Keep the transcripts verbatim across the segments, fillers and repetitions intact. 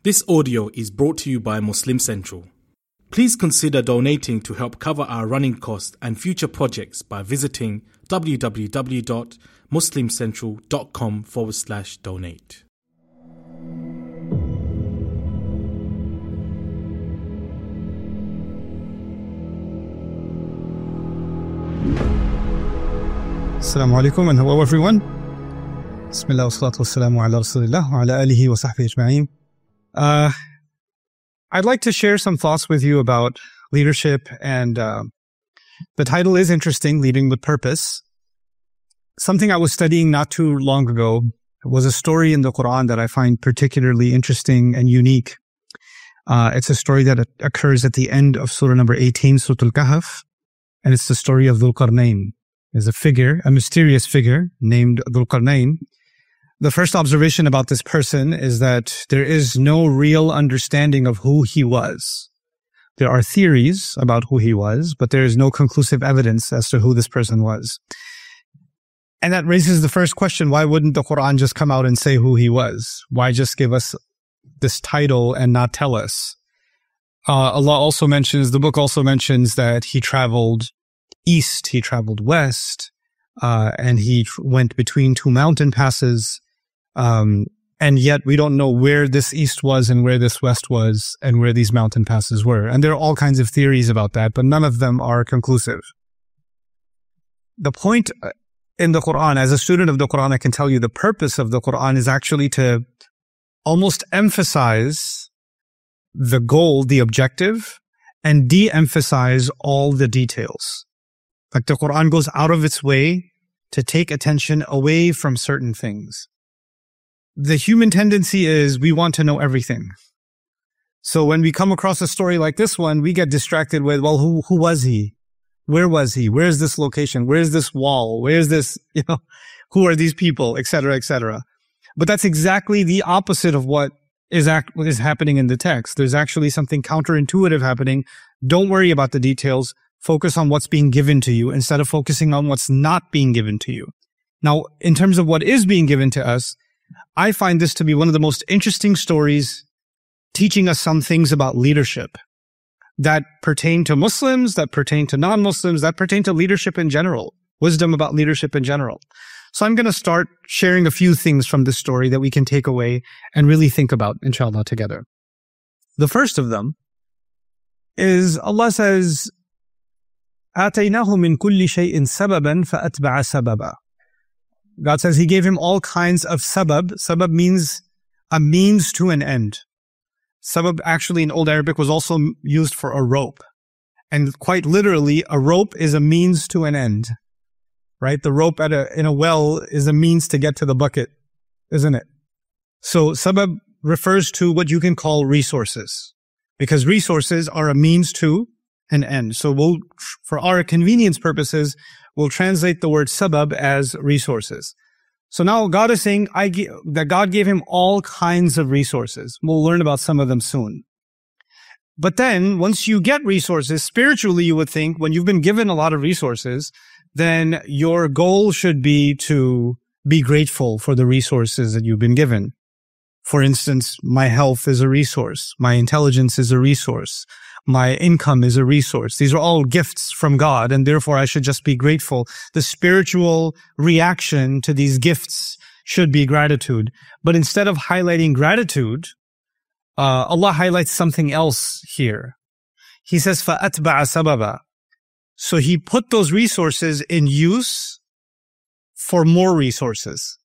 This audio is brought to you by Muslim Central. Please consider donating to help cover our running costs and future projects by visiting www.muslimcentral.com forward slash donate. Assalamu alaikum and hello everyone. Bismillah wa salatu wa salamu ala rasulillah wa ala alihi wa sahbihi ajma'in. Uh, I'd like to share some thoughts with you about leadership, and uh, the title is interesting, Leading with Purpose. Something I was studying not too long ago was a story in the Quran that I find particularly interesting and unique. Uh, it's a story that occurs at the end of Surah number eighteen, Surah Al-Kahf, and it's the story of Dhul Qarnayn. There's a figure, a mysterious figure named Dhul Qarnayn. The first observation about this person is that there is no real understanding of who he was. There are theories about who he was, but there is no conclusive evidence as to who this person was. And that raises the first question, why wouldn't the Quran just come out and say who he was? Why just give us this title and not tell us? Uh, Allah also mentions, the book also mentions that he traveled east, he traveled west, uh, and he tr- went between two mountain passes. Um, and yet we don't know where this east was and where this west was and where these mountain passes were. And there are all kinds of theories about that, but none of them are conclusive. The point in the Quran, as a student of the Quran, I can tell you the purpose of the Quran is actually to almost emphasize the goal, the objective, and de-emphasize all the details. Like the Quran goes out of its way to take attention away from certain things. The human tendency is we want to know everything. So when we come across a story like this one, we get distracted with, well, who, who was he? Where was he? Where's this location? Where's this wall? Where's this, you know, who are these people, et cetera, et cetera. But that's exactly the opposite of what is act, what is happening in the text. There's actually something counterintuitive happening. Don't worry about the details. Focus on what's being given to you instead of focusing on what's not being given to you. Now, in terms of what is being given to us, I find this to be one of the most interesting stories teaching us some things about leadership that pertain to Muslims, that pertain to non-Muslims, that pertain to leadership in general, wisdom about leadership in general. So I'm going to start sharing a few things from this story that we can take away and really think about, inshallah, together. The first of them is Allah says, آتَيْنَاهُ مِنْ كُلِّ شَيْءٍ سَبَبًا فَأَتْبَعَ سَبَبًا. God says He gave him all kinds of sabab. Sabab means a means to an end. Sabab actually in Old Arabic was also used for a rope. And quite literally, a rope is a means to an end. Right? The rope at a, in a well is a means to get to the bucket, isn't it? So sabab refers to what you can call resources. Because resources are a means to an end. So we'll, for our convenience purposes, we'll translate the word sabab as resources. So now God is saying I g- that God gave him all kinds of resources. We'll learn about some of them soon. But then once you get resources, spiritually you would think when you've been given a lot of resources, then your goal should be to be grateful for the resources that you've been given. For instance, my health is a resource. My intelligence is a resource. My income is a resource. These are all gifts from God, and therefore I should just be grateful. The spiritual reaction to these gifts should be gratitude. But instead of highlighting gratitude, uh, Allah highlights something else here. He says, فَأَتْبَعَ سَبَبًا. So He put those resources in use for more resources.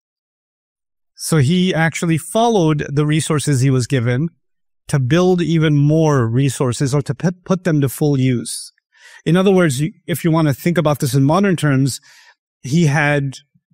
So He actually followed the resources He was given to build even more resources or to put them to full use. In other words, if you want to think about this in modern terms, He had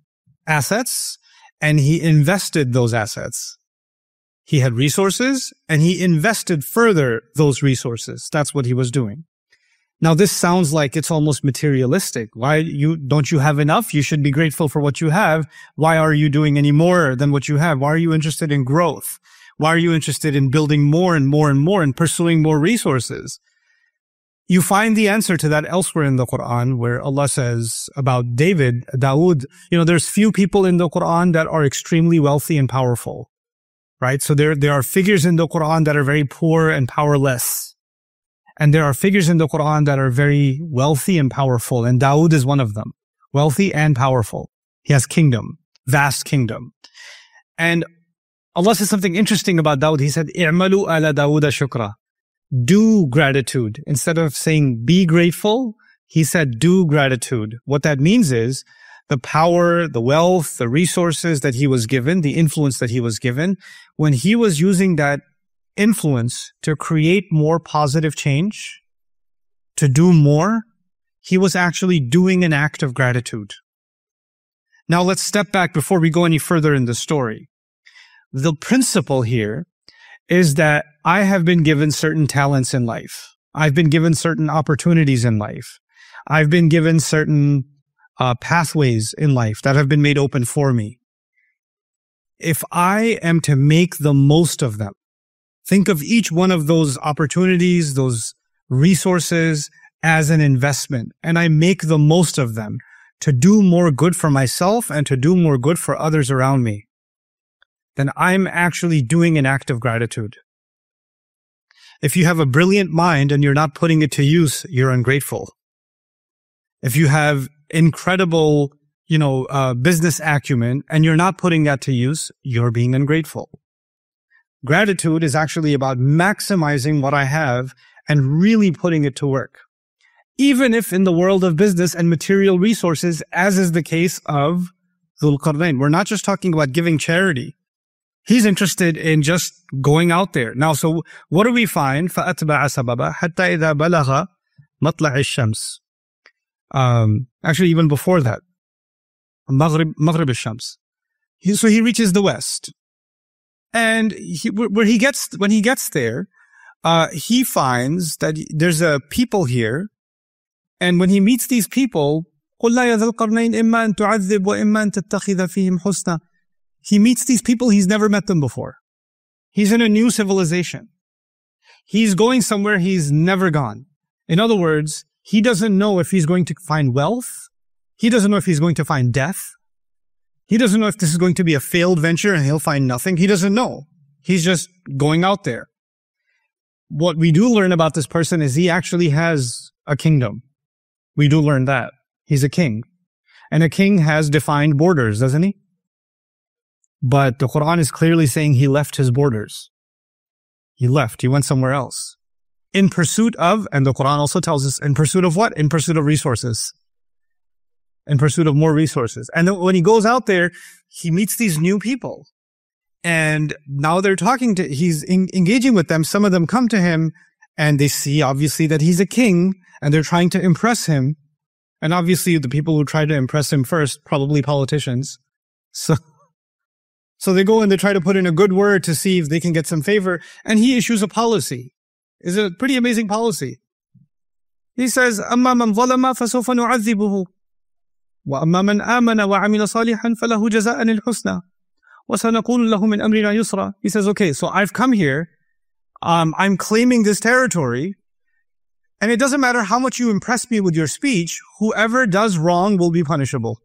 assets and He invested those assets. He had resources and He invested further those resources. That's what He was doing. Now, this sounds like it's almost materialistic. Why you don't you have enough? You should be grateful for what you have. Why are you doing any more than what you have? Why are you interested in growth? Why are you interested in building more and more and more and pursuing more resources? You find the answer to that elsewhere in the Quran, where Allah says about David, Dawood, you know, there's few people in the Quran that are extremely wealthy and powerful. right? So there, there are figures in the Quran that are very poor and powerless. And there are figures in the Quran that are very wealthy and powerful. And Dawood is one of them. Wealthy and powerful. He has kingdom, vast kingdom. And Allah says something interesting about Dawood. He said, "I'malu ala Dawuda shukra." Do gratitude. Instead of saying be grateful, he said do gratitude. What that means is the power, the wealth, the resources that he was given, the influence that he was given, when he was using that influence to create more positive change, to do more, he was actually doing an act of gratitude. Now let's step back before we go any further in the story. The principle here is that I have been given certain talents in life. I've been given certain opportunities in life. I've been given certain uh, pathways in life that have been made open for me. If I am to make the most of them, think of each one of those opportunities, those resources as an investment, and I make the most of them to do more good for myself and to do more good for others around me, then I'm actually doing an act of gratitude. If you have a brilliant mind and you're not putting it to use, you're ungrateful. If you have incredible, you know, uh, business acumen and you're not putting that to use, you're being ungrateful. Gratitude is actually about maximizing what I have and really putting it to work. Even if in the world of business and material resources, as is the case of Dhul Qarnayn, we're not just talking about giving charity. He's interested in just going out there. Now, so what do we find? فَأَتْبَعَ سَبَبًا حَتَّى إِذَا بَلَغَ مَطْلَعِ الشَّمْسِ. Um, actually, even before that, Maghrib, Maghrib al-Shams. He, so he reaches the west. And he, where he gets, when he gets there, uh, he finds that there's a people here. And when he meets these people, قُلْ لَا يَا ذَا الْقَرْنَيْنِ إِمَّا أَن تُعَذِّبْ وَإِمَّا أَن تَتَّخِذَ فِيهِمْ حُسْنًا. He meets these people, he's never met them before. He's in a new civilization. He's going somewhere he's never gone. In other words, he doesn't know if he's going to find wealth. He doesn't know if he's going to find death. He doesn't know if this is going to be a failed venture and he'll find nothing. He doesn't know. He's just going out there. What we do learn about this person is he actually has a kingdom. We do learn that. He's a king. And a king has defined borders, doesn't he? But the Quran is clearly saying he left his borders. He left. He went somewhere else. In pursuit of, and the Quran also tells us, in pursuit of what? In pursuit of resources. In pursuit of more resources. And then when he goes out there, he meets these new people. And now they're talking to, he's in, engaging with them. Some of them come to him and they see obviously that he's a king and they're trying to impress him. And obviously the people who try to impress him first, probably politicians. So, so they go and they try to put in a good word to see if they can get some favor. And he issues a policy. It's a pretty amazing policy. He says, أَمَّا مَنْ ظَلَمَ فَسَوْفَ نُعَذِّبُهُ وَأَمَّا مَنْ آمَنَ وَعَمِلَ صَالِحًا فَلَهُ جَزَاءً الْحُسْنَى وَسَنَقُولُ لَهُ مِنْ أَمْرِنَا يُسْرًا. He says, okay, so I've come here. Um, I'm claiming this territory. And it doesn't matter how much you impress me with your speech. Whoever does wrong will be punishable.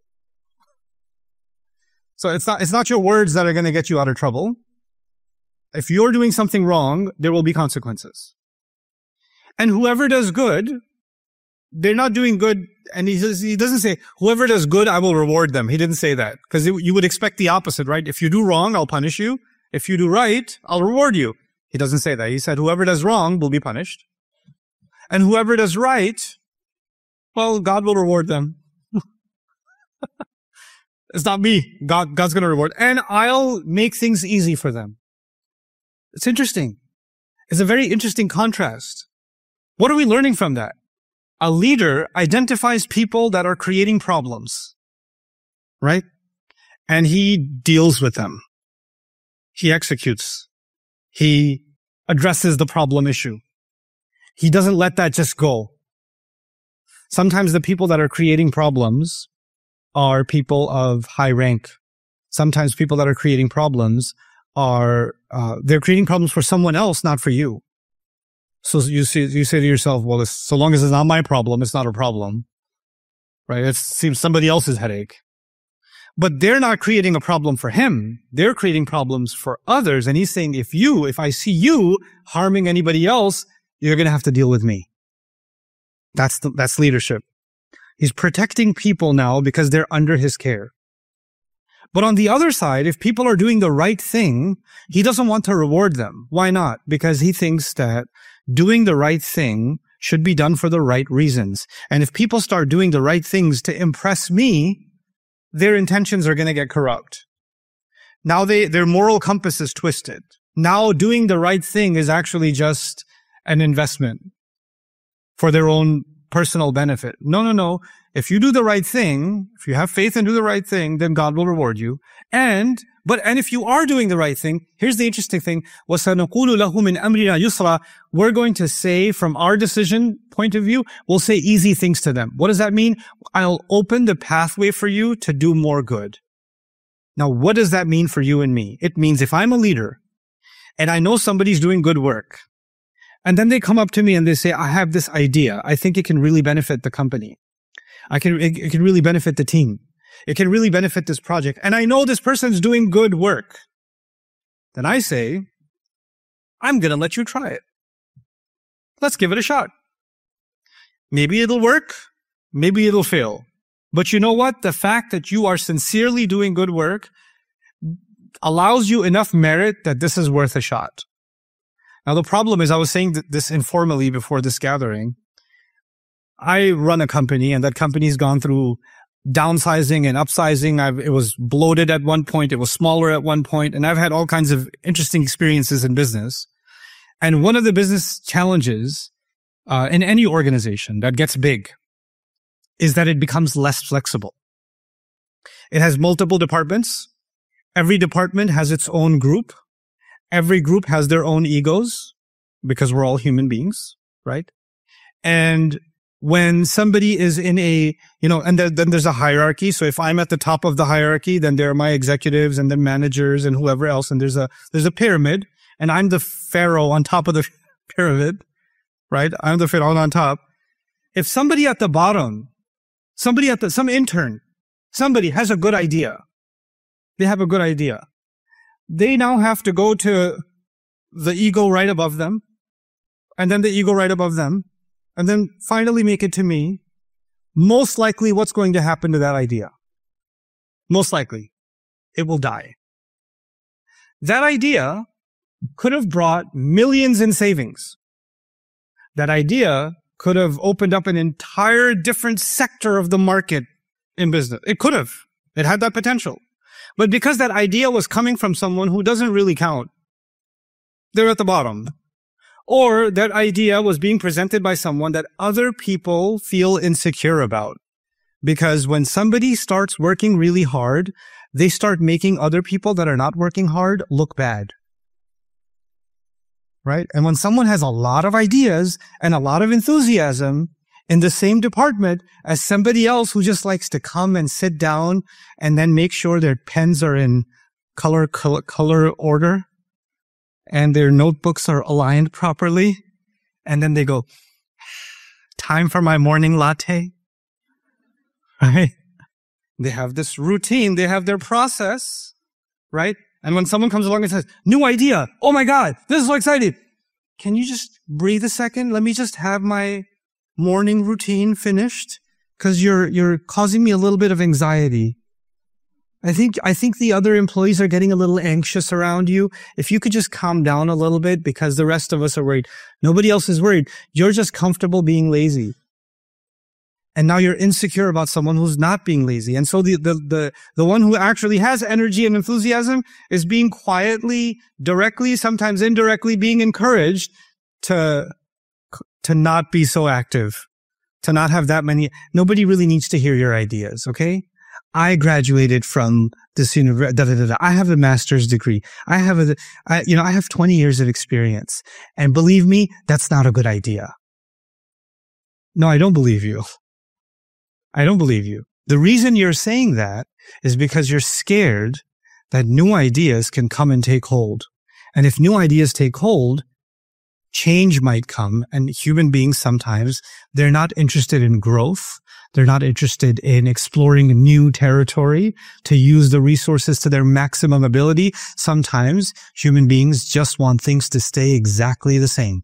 So it's not, it's not your words that are going to get you out of trouble. If you're doing something wrong, there will be consequences. And whoever does good, they're not doing good. And he says, he doesn't say, whoever does good, I will reward them. He didn't say that. Because you would expect the opposite, right? If you do wrong, I'll punish you. If you do right, I'll reward you. He doesn't say that. He said, whoever does wrong will be punished. And whoever does right, well, God will reward them. It's not me. God, God's going to reward. And I'll make things easy for them. It's interesting. It's a very interesting contrast. What are we learning from that? A leader identifies people that are creating problems, right? And he deals with them. He executes. He addresses the problem issue. He doesn't let that just go. Sometimes the people that are creating problems are people of high rank. Sometimes people that are creating problems are, uh, they're creating problems for someone else, not for you. So you see, you say to yourself, well, it's, so long as it's not my problem, it's not a problem, right? It seems somebody else's headache. But they're not creating a problem for him. They're creating problems for others. And he's saying, if you, if I see you harming anybody else, you're going to have to deal with me. That's the, that's leadership. He's protecting people now because they're under his care. But on the other side, if people are doing the right thing, he doesn't want to reward them. Why not? Because he thinks that doing the right thing should be done for the right reasons. And if people start doing the right things to impress me, their intentions are going to get corrupt. Now they, their moral compass is twisted. Now doing the right thing is actually just an investment for their own personal benefit. No, no, no. If you do the right thing, if you have faith and do the right thing, then God will reward you. And, but, and if you are doing the right thing, here's the interesting thing. وَسَنَقُولُ لَهُ مِنْ أَمْرِنَا يُسْرًا. We're going to say, from our decision point of view, we'll say easy things to them. What does that mean? I'll open the pathway for you to do more good. Now, what does that mean for you and me? It means if I'm a leader and I know somebody's doing good work, and then they come up to me and they say, I have this idea. I think it can really benefit the company. I can, it, it can really benefit the team. It can really benefit this project. And I know this person's doing good work. Then I say, I'm going to let you try it. Let's give it a shot. Maybe it'll work. Maybe it'll fail. But you know what? The fact that you are sincerely doing good work allows you enough merit that this is worth a shot. Now, the problem is, I was saying this informally before this gathering. I run a company, and that company's gone through downsizing and upsizing. I've, it was bloated at one point. It was smaller at one point, and I've had all kinds of interesting experiences in business. And one of the business challenges uh, in any organization that gets big is that it becomes less flexible. It has multiple departments. Every department has its own group. Every group has their own egos because we're all human beings, right? And when somebody is in a, you know, and then there's a hierarchy. So if I'm at the top of the hierarchy, then there are my executives and the managers and whoever else. And there's a, there's a pyramid, and I'm the pharaoh on top of the pyramid, right? I'm the pharaoh on top. If somebody at the bottom, somebody at the, some intern, somebody has a good idea. They have a good idea. They now have to go to the ego right above them, and then the ego right above them, and then finally make it to me. Most likely, what's going to happen to that idea? Most likely, it will die. That idea could have brought millions in savings. That idea could have opened up an entire different sector of the market in business. It could have. It had that potential. But because that idea was coming from someone who doesn't really count, they're at the bottom. Or that idea was being presented by someone that other people feel insecure about. Because when somebody starts working really hard, they start making other people that are not working hard look bad. Right? And when someone has a lot of ideas and a lot of enthusiasm in the same department as somebody else who just likes to come and sit down and then make sure their pens are in color, color, color order and their notebooks are aligned properly, and then they go, time for my morning latte, right? They have this routine, they have their process, right? And when someone comes along and says, new idea, oh my God, this is so exciting. Can you just breathe a second? Let me just have my morning routine finished, because you're you're causing me a little bit of anxiety. I think I think the other employees are getting a little anxious around you. If you could just calm down a little bit, because the rest of us are worried. Nobody else is worried. You're just comfortable being lazy. And now you're insecure about someone who's not being lazy. And so the the the the one who actually has energy and enthusiasm is being quietly, directly, sometimes indirectly being encouraged to to not be so active, to not have that many. Nobody really needs to hear your ideas, okay? I graduated from this university, da, da, da, da. I have a master's degree. I have a, I, you know, I have twenty years of experience. And believe me, that's not a good idea. No, I don't believe you. I don't believe you. The reason you're saying that is because you're scared that new ideas can come and take hold. And if new ideas take hold, change might come. And human beings, sometimes they're not interested in growth. They're not interested in exploring new territory to use the resources to their maximum ability. Sometimes human beings just want things to stay exactly the same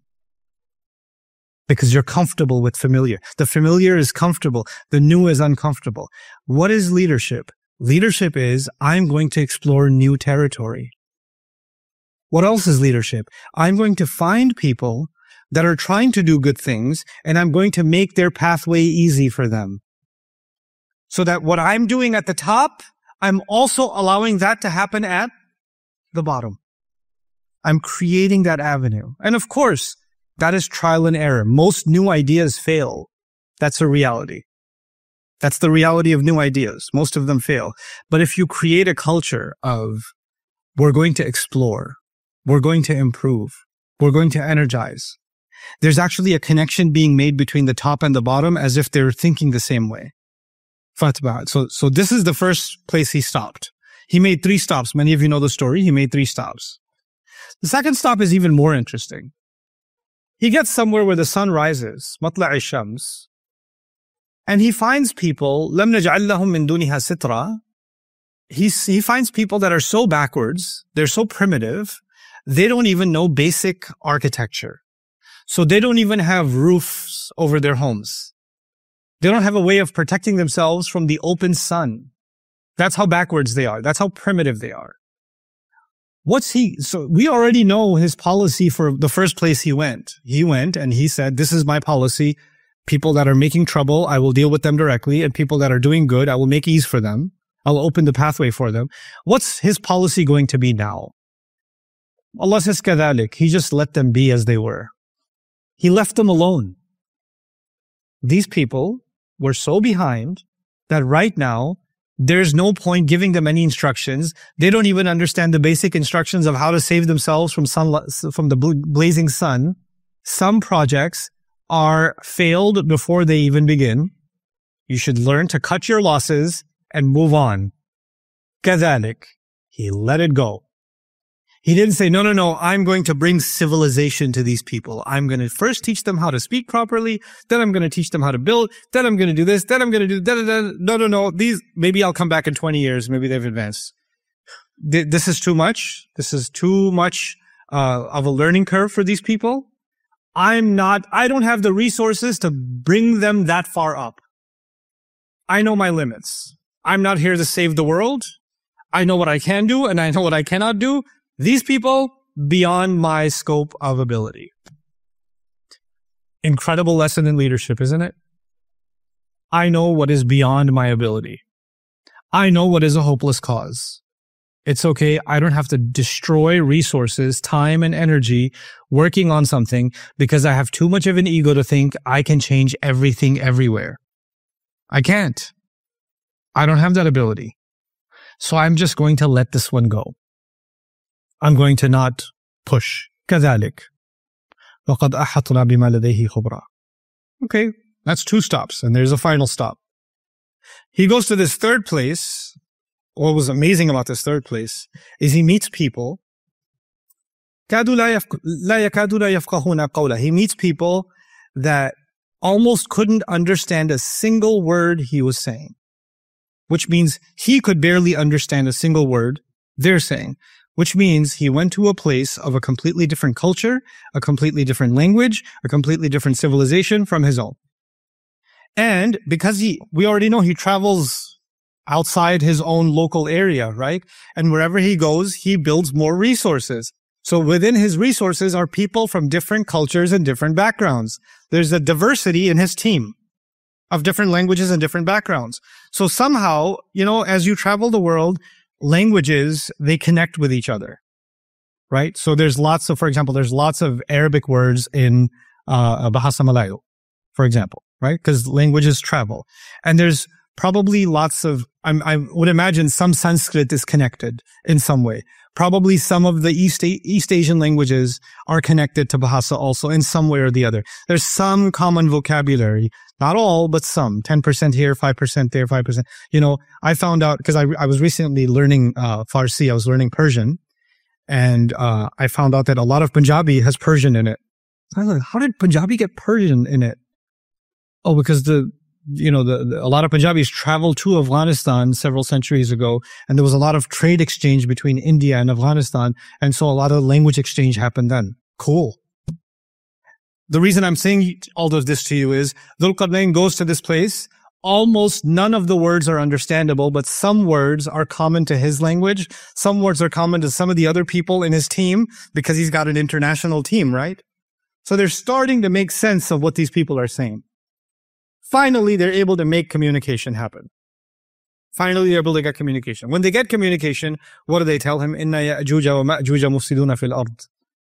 because you're comfortable with familiar. The familiar is comfortable. The new is uncomfortable. What is leadership? Leadership is, I'm going to explore new territory. What else is leadership? I'm going to find people that are trying to do good things, and I'm going to make their pathway easy for them. So that what I'm doing at the top, I'm also allowing that to happen at the bottom. I'm creating that avenue. And of course, that is trial and error. Most new ideas fail. That's a reality. That's the reality of new ideas. Most of them fail. But if you create a culture of, we're going to explore, we're going to improve, we're going to energize, there's actually a connection being made between the top and the bottom as if they're thinking the same way. Fatbah. So, so this is the first place he stopped. He made three stops. Many of you know the story. He made three stops. The second stop is even more interesting. He gets somewhere where the sun rises, matla'i shams, and he finds people, lam naj'al lahum min duniha sitra. He, he finds people that are so backwards, they're so primitive, they don't even know basic architecture. So they don't even have roofs over their homes. They don't have a way of protecting themselves from the open sun. That's how backwards they are. That's how primitive they are. What's he, so we already know his policy for the first place he went. He went and he said, this is my policy. People that are making trouble, I will deal with them directly. And people that are doing good, I will make ease for them. I'll open the pathway for them. What's his policy going to be now? Allah says, كَذَلِكَ. He just let them be as they were. He left them alone. These people were so behind that right now, there's no point giving them any instructions. They don't even understand the basic instructions of how to save themselves from sun, from the blazing sun. Some projects are failed before they even begin. You should learn to cut your losses and move on. كذلك. He let it go. He didn't say, no, no, no, I'm going to bring civilization to these people. I'm going to first teach them how to speak properly. Then I'm going to teach them how to build. Then I'm going to do this. Then I'm going to do that. No, no, no. These, maybe I'll come back in twenty years. Maybe they've advanced. This is too much. This is too much uh, of a learning curve for these people. I'm not, I don't have the resources to bring them that far up. I know my limits. I'm not here to save the world. I know what I can do and I know what I cannot do. These people, beyond my scope of ability. Incredible lesson in leadership, isn't it? I know what is beyond my ability. I know what is a hopeless cause. It's okay. I don't have to destroy resources, time, and energy working on something because I have too much of an ego to think I can change everything everywhere. I can't. I don't have that ability. So I'm just going to let this one go. I'm going to not push. كذلك. وقد أحطنا بما لديه خبرا. Okay, that's two stops, and there's a final stop. He goes to this third place. What was amazing about this third place is he meets people. كادوا لا يكادوا لا يفقهون قوله. He meets people that almost couldn't understand a single word he was saying, which means he could barely understand a single word they're saying. Which means he went to a place of a completely different culture, a completely different language, a completely different civilization from his own. And because he, we already know he travels outside his own local area, right? And wherever he goes, he builds more resources. So within his resources are people from different cultures and different backgrounds. There's a diversity in his team of different languages and different backgrounds. So somehow, you know, as you travel the world, languages, they connect with each other, right? So there's lots of, for example, there's lots of Arabic words in uh, Bahasa Malayo, for example, right? Because languages travel. And there's probably lots of, I'm, I would imagine some Sanskrit is connected in some way. Probably some of the East, East Asian languages are connected to Bahasa also in some way or the other. There's some common vocabulary. Not all, but some. ten percent here, five percent there, five percent. You know, I found out, because I, I was recently learning uh, Farsi, I was learning Persian, and uh, I found out that a lot of Punjabi has Persian in it. I was like, how did Punjabi get Persian in it? Oh, because the, you know, the, the a lot of Punjabis traveled to Afghanistan several centuries ago, and there was a lot of trade exchange between India and Afghanistan, and so a lot of language exchange happened then. Cool. The reason I'm saying all of this to you is Dhul Qarnayn goes to this place. Almost none of the words are understandable, but some words are common to his language. Some words are common to some of the other people in his team because he's got an international team, right? So they're starting to make sense of what these people are saying. Finally, they're able to make communication happen. Finally, they're able to get communication. When they get communication, what do they tell him? Inna ya'juja wa ma'juja mufsiduna fil ard.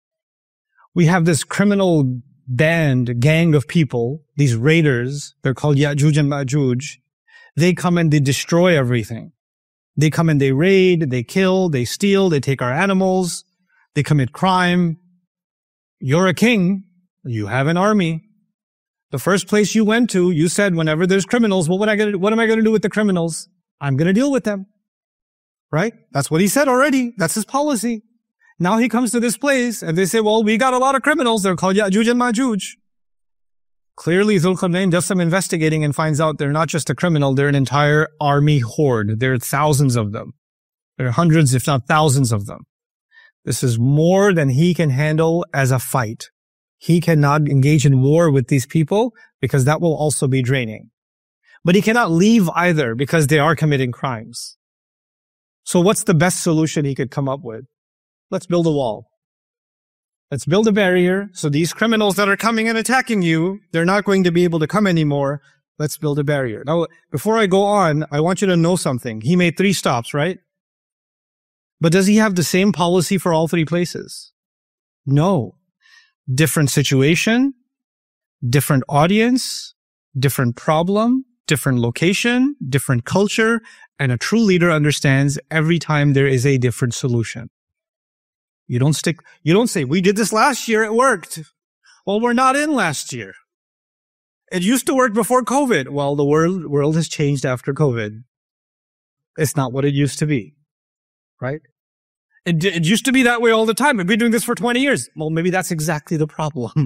We have this criminal band, gang of people, these raiders, they're called Ya'juj and Ma'juj. They come and they destroy everything. They come and they raid, they kill, they steal, they take our animals, they commit crime. You're a king. You have an army. The first place you went to, you said, whenever there's criminals, well, what, I gonna, what am I going to do with the criminals? I'm going to deal with them. Right? That's what he said already. That's his policy. Now he comes to this place and they say, well, we got a lot of criminals. They're called Ya'juj and Ma'juj. Clearly, Dhul Qarnayn does some investigating and finds out they're not just a criminal. They're an entire army horde. There are thousands of them. There are hundreds, if not thousands of them. This is more than he can handle as a fight. He cannot engage in war with these people because that will also be draining. But he cannot leave either because they are committing crimes. So what's the best solution he could come up with? Let's build a wall. Let's build a barrier so these criminals that are coming and attacking you, they're not going to be able to come anymore. Let's build a barrier. Now, before I go on, I want you to know something. He made three stops, right? But does he have the same policy for all three places? No. Different situation, different audience, different problem, different location, different culture, and a true leader understands every time there is a different solution. You don't stick, you don't say, we did this last year, it worked. Well, we're not in last year. It used to work before COVID. Well, the world, world has changed after COVID. It's not what it used to be, right? It, it used to be that way all the time. We've been doing this for twenty years. Well, maybe that's exactly the problem.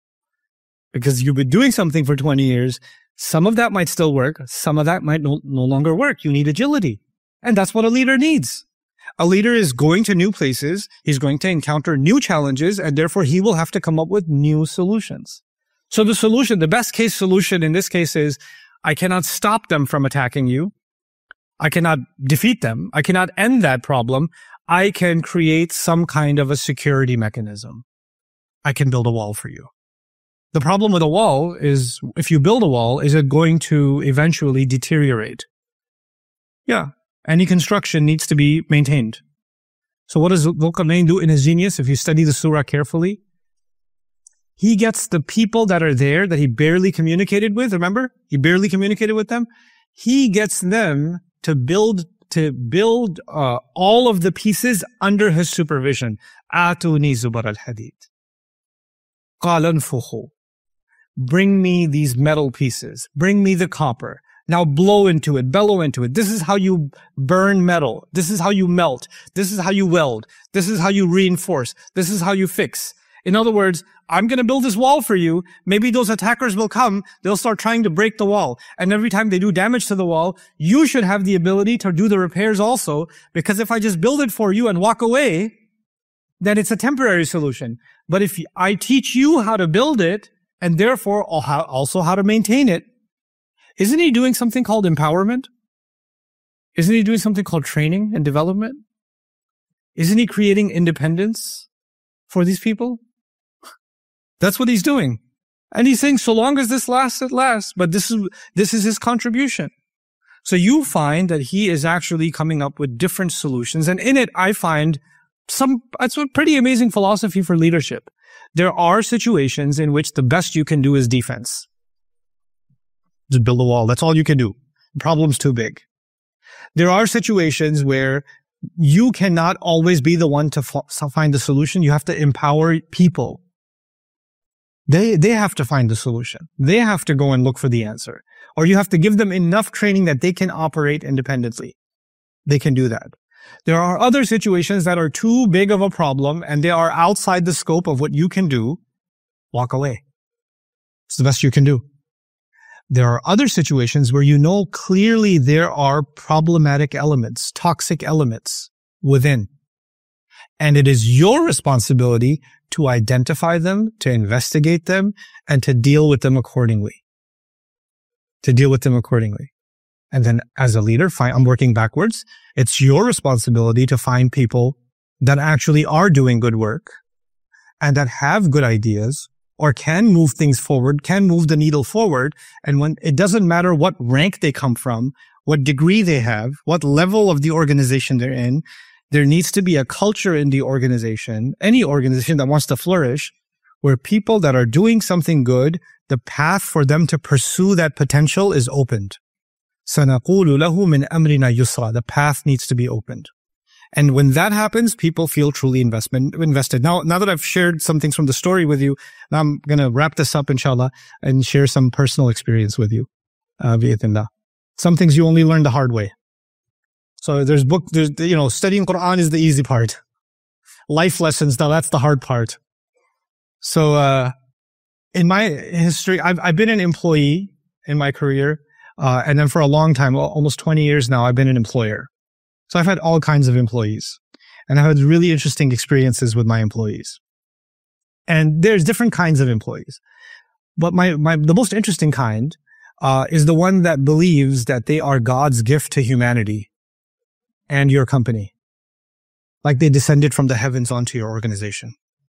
Because you've been doing something for twenty years. Some of that might still work. Some of that might no, no longer work. You need agility. And that's what a leader needs. A leader is going to new places. He's going to encounter new challenges, and therefore he will have to come up with new solutions. So the solution, the best case solution in this case is, I cannot stop them from attacking you. I cannot defeat them. I cannot end that problem. I can create some kind of a security mechanism. I can build a wall for you. The problem with a wall is, if you build a wall, is it going to eventually deteriorate? Yeah. Any construction needs to be maintained. So what does Dhul Qarnayn do in his genius? If you study the surah carefully, he gets the people that are there that he barely communicated with. Remember? He barely communicated with them. He gets them to build to build uh, all of the pieces under his supervision. Atuni zubar al-hadid. Qala anfukhu. Bring me these metal pieces. Bring me the copper. Now blow into it, bellow into it. This is how you burn metal. This is how you melt. This is how you weld. This is how you reinforce. This is how you fix. In other words, I'm going to build this wall for you. Maybe those attackers will come. They'll start trying to break the wall. And every time they do damage to the wall, you should have the ability to do the repairs also. Because if I just build it for you and walk away, then it's a temporary solution. But if I teach you how to build it, and therefore also how to maintain it, isn't he doing something called empowerment? Isn't he doing something called training and development? Isn't he creating independence for these people? That's what he's doing. And he's saying, so long as this lasts, it lasts. But this is, this is his contribution. So you find that he is actually coming up with different solutions. And in it, I find some, it's a pretty amazing philosophy for leadership. There are situations in which the best you can do is defense. Just build a wall. That's all you can do. The problem's too big. There are situations where you cannot always be the one to f- find the solution. You have to empower people. They, they have to find the solution. They have to go and look for the answer. Or you have to give them enough training that they can operate independently. They can do that. There are other situations that are too big of a problem and they are outside the scope of what you can do. walk away. It's the best you can do. There are other situations where you know clearly there are problematic elements, toxic elements within. And it is your responsibility to identify them, to investigate them, and to deal with them accordingly. To deal with them accordingly. And then as a leader, fine, I'm working backwards. It's your responsibility to find people that actually are doing good work and that have good ideas or can move things forward, can move the needle forward. And when it doesn't matter what rank they come from, what degree they have, what level of the organization they're in, there needs to be a culture in the organization, any organization that wants to flourish, where people that are doing something good, the path for them to pursue that potential is opened. سَنَقُولُ لَهُ مِنْ أَمْرِنَا يُسْرًا. The path needs to be opened. And when that happens, people feel truly investment, invested. Now, now that I've shared some things from the story with you, now I'm going to wrap this up, inshallah, and share some personal experience with you. Uh, bi'idhnillah. Some things you only learn the hard way. So there's book, there's, you know, studying Quran is the easy part. Life lessons, now that's the hard part. So, uh, in my history, I've, I've been an employee in my career. Uh, and then for a long time, almost twenty years now, I've been an employer. So I've had all kinds of employees, and I've had really interesting experiences with my employees. And there's different kinds of employees. But my, my, the most interesting kind, uh, is the one that believes that they are God's gift to humanity and your company. Like they descended from the heavens onto your organization.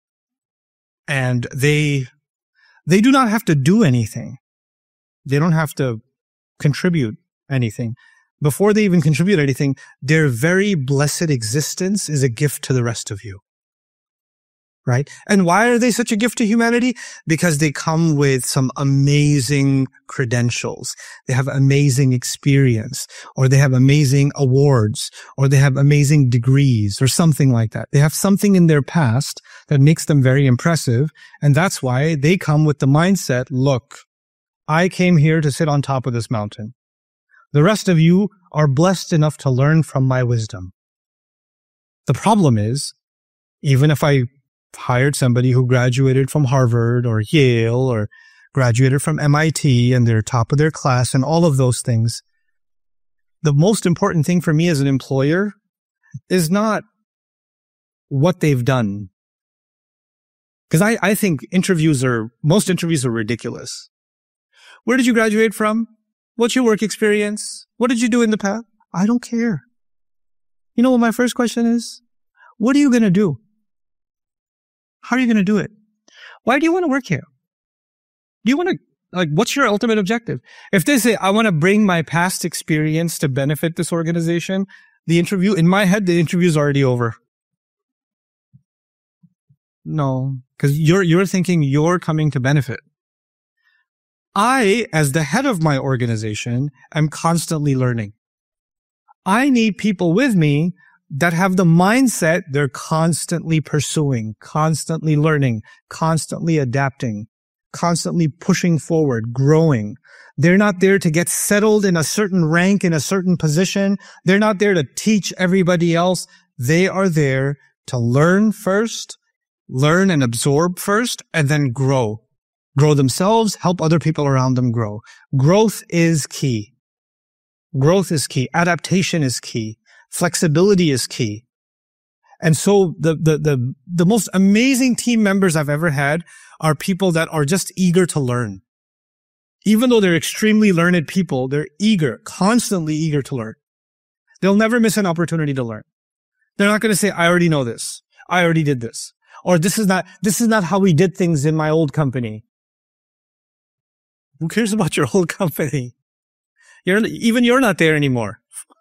And they, they do not have to do anything. They don't have to contribute anything. Before they even contribute anything, their very blessed existence is a gift to the rest of you. Right? And why are they such a gift to humanity? Because they come with some amazing credentials. They have amazing experience, or they have amazing awards, or they have amazing degrees, or something like that. They have something in their past that makes them very impressive. And that's why they come with the mindset, look, I came here to sit on top of this mountain. The rest of you are blessed enough to learn from my wisdom. The problem is, even if I hired somebody who graduated from Harvard or Yale or graduated from M I T and they're top of their class and all of those things, the most important thing for me as an employer is not what they've done. Because I, I think interviews are, most interviews are ridiculous. Where did you graduate from? What's your work experience? What did you do in the past? I don't care. You know what my first question is? What are you going to do? How are you going to do it? Why do you want to work here? Do you want to, like, what's your ultimate objective? If they say, I want to bring my past experience to benefit this organization, the interview, in my head, the interview is already over. No, because you're, you're thinking you're coming to benefit. I, as the head of my organization, am constantly learning. I need people with me that have the mindset they're constantly pursuing, constantly learning, constantly adapting, constantly pushing forward, growing. They're not there to get settled in a certain rank, in a certain position. They're not there to teach everybody else. They are there to learn first, learn and absorb first, and then grow. Grow themselves, help other people around them grow. Growth is key. Growth is key. Adaptation is key. Flexibility is key. And so the, the, the, the most amazing team members I've ever had are people that are just eager to learn. Even though they're extremely learned people, they're eager, constantly eager to learn. They'll never miss an opportunity to learn. They're not going to say, I already know this. I already did this. Or this is not, this is not how we did things in my old company. Who cares about your old company? You're, even you're not there anymore.